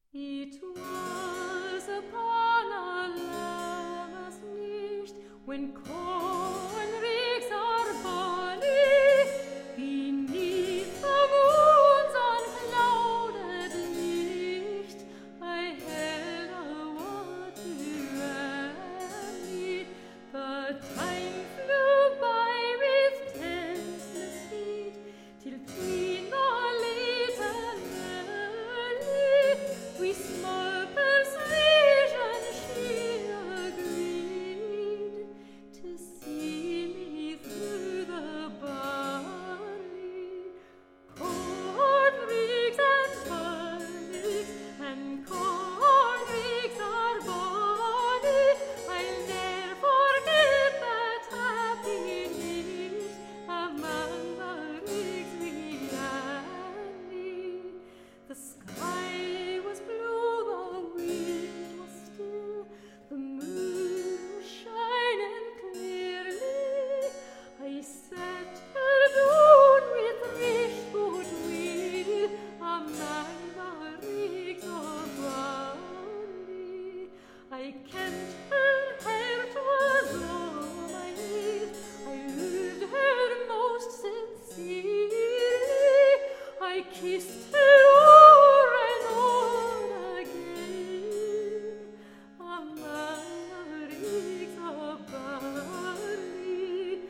It was upon a lammas nicht, when Kornrigs are bonny, beneath the moon's unclouded licht, I held a water Annie. The time flew by with tenseless speed, till tween the late and early, we small persuasion she agreed to see me through the barley. Cornrigs and barleys and cornrigs are bonny, I'll ne'er forget that happy night among the rigs we Annie. The sky was blue, the wind was still, the moon was shining clearly. I set her down with recht goodwill among the rigs of Barley. I kent her heart was all my need, I loved her most sincerely. I kissed her o'er and o'er again among the rigs of Barley.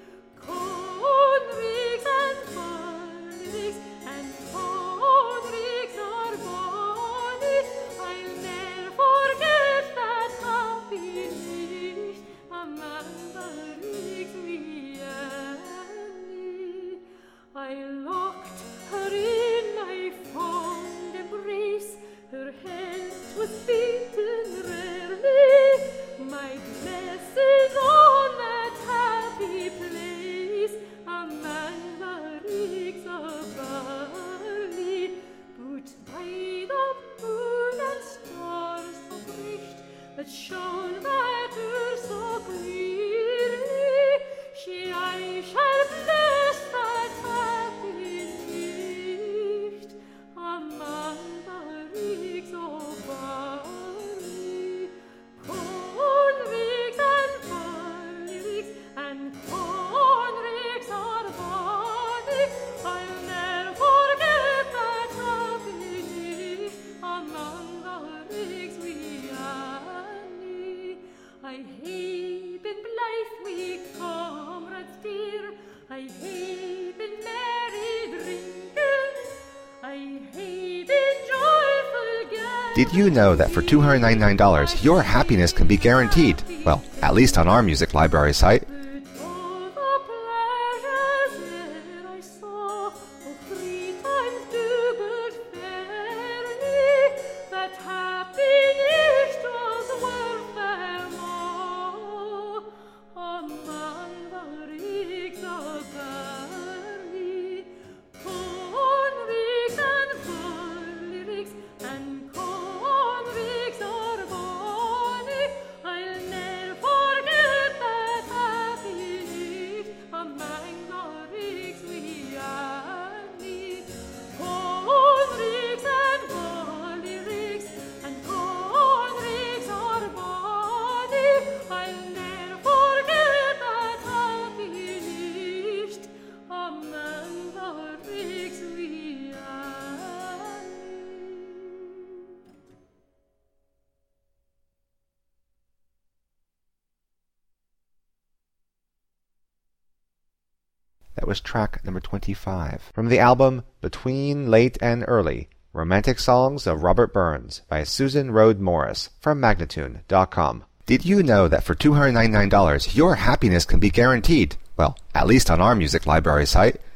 Cornrigs and barleys and cornrigs are bonny, I'll ne'er forget that happy night among the rigs we Annie. I locked her in my fond embrace, her hand was beaten rarely, my blessings on that happy place among the rigs of Barley. But by the moon and stars so bright that shone that her so clearly, I shall bless that happy night among the rigs of Barley. Cornrigs and barleys and cornrigs are bonny, I'll ne'er forget that happy night among the rigs we Annie. I hae been blithe wi' comrades dear, I hae been merry drinking, I hae been joyful gay. Did you know that for $299, your happiness can be guaranteed? Well, at least on our music library site. But all the pleasures there I saw, oh, 3 times doubled fairly, that happy nicht was worth them all among the rigs of Barley. Cornrigs and barleys and cornrigs are bonny, I'll ne'er forget that happy night among the rigs we Annie. Cornrigs and barleys and cornrigs are bonny, I'll ne'er forget that happy night among the rigs we Annie. That was track number 25 from the album Between Late and Early, Romantic Songs of Robert Burns by Susan Rhodes Morris from Magnatune.com. Did you know that for $299, your happiness can be guaranteed? Well, at least on our music library site.